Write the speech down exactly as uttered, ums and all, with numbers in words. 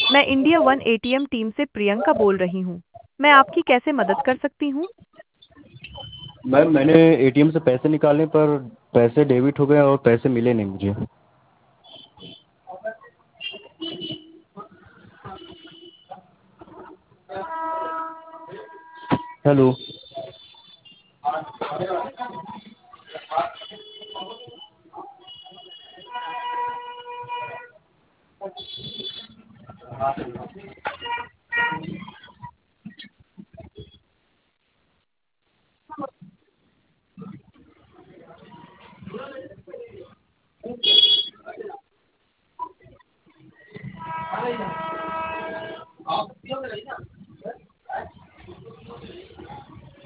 मैं India one ATM team से प्रियंका बोल रही हूँ। मैं आपकी कैसे मदद कर सकती हूँ? मैम मैंने एटीएम से पैसे निकाले पर पैसे डेबिट हो गए और पैसे मिले नहीं मुझे। हेलो।